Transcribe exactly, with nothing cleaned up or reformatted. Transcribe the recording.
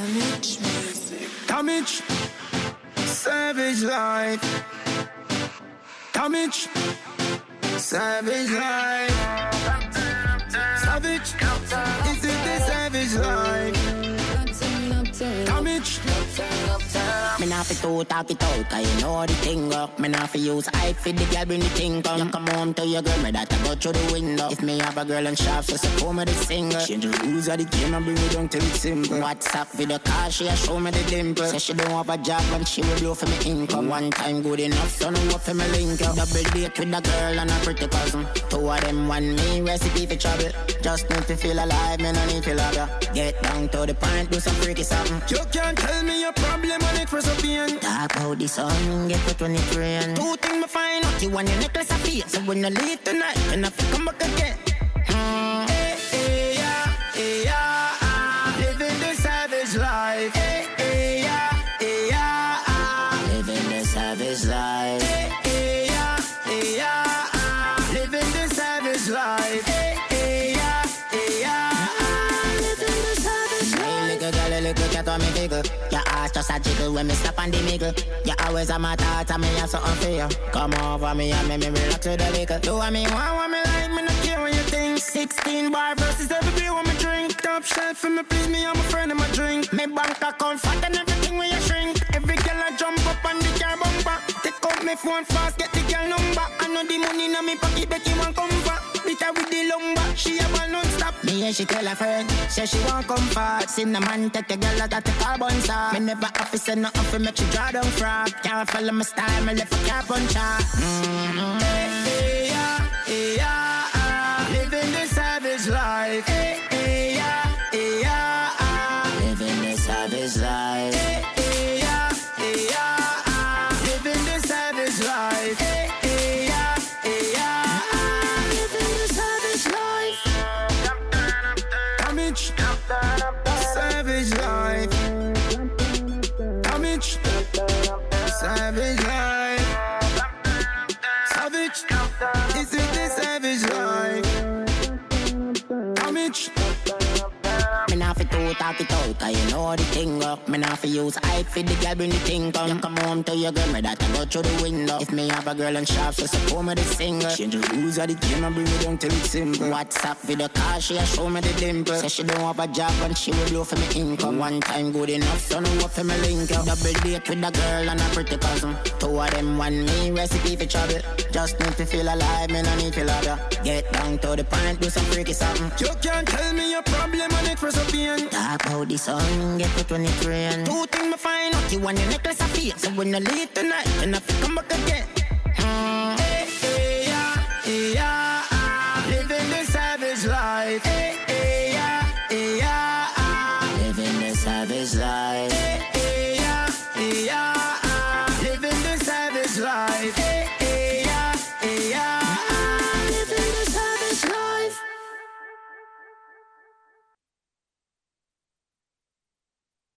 Damage music. Damage. Savage life. Damage. Savage life. Savage. Is it the savage life? Damage. Me nah fi to talk it out, cause you know the thing up. Me nah fi use hype for the girl bring the thing come. You come home to your girl, me that I go through the window. If me have a girl and shaft, so support me the singer. Change the rules of the game and bring it down till it's simple. WhatsApp with the car, she a show me the dimple. Say she don't have a job and she will blow for me income. One time good enough, so no what for me link up. Double date with the girl and a pretty cousin. Two of them one me, recipe for trouble. Just need to feel alive, me no need to love ya. Get down to the point, do some freaky something. You can't tell me your problem and it for so pain. Talk about the sun, get it when it rain. Two things me find out, you want your necklace of fear. So when you leave tonight, then I feel come back again. Hmm. Hey, hey, yeah, hey, yeah, ah. Living the savage life. Hey, hey, yeah, hey, yeah, ah. Living the savage life. Hey, hey, yeah, hey, yeah, ah. Living the savage life. Hey, hey, yeah, hey, yeah, ah. Living the savage life. Hey, little girl, little cat on me figure. Your ass just a jiggle when me stop on the middle. You always have my thoughts and me have something for you. Come over me and make me relax with the liquor. Do what me want, what me like, me not care what you think. Sixteen bar versus every beer when me drink. Top shelf for me, please me, I'm a friend of my drink. Me bank account fat and everything when you shrink. Every girl I jump up on the car bumper. Take out my phone fast, get the girl number. I know the money in my pocket, bet you want come back. Beat her with the lumber, she a ball non-stop. Me and she tell her friend, say she want come fast. Cinnamon take a girl out of the carbon stop. Me never have to say nothing for make she draw down frog. Can't follow my style, me left a car punch her. Mm-hmm. Hey, hey, yeah, hey, yeah, ah. Living the savage life. Hey, hey, yeah, hey, yeah, ah. Living the savage life. Hey, hey, yeah, hey, yeah, ah. Living the savage life. Hey, hey, yeah, hey, yeah, ah. Living the savage life. Damage. Savage life. Damage. Savage life. Savage. Is it the savage life? Damage. Me nah fi to talk it out, cause you know the thing up. Me nah fi use hype for the girl bring the thing come. You come home to your girl, me that I go through the window. If me have a girl and shaft, so support me the singer. Change the rules of the game and bring it down till it's simple. WhatsApp with the car, she a show me the dimple. Say she don't have a job and she will blow for me income. One time good enough, so no what for me link up. Double date with the girl and a pretty cousin. Two of them one me, recipe for trouble. Just need to feel alive, me no need to love ya. Get down to the point, do some freaky something. You can't tell me your problem and it for so pain. Talk about the sun, get it when it rain. Two things me find out, you want your necklace of fear. So when you leave tonight, then I feel come back again. Hmm. Hey, hey, yeah, hey, yeah, ah. Living the savage life. Hey, hey, yeah, hey, yeah, ah. Living the savage life. Hey, hey, yeah, hey, yeah.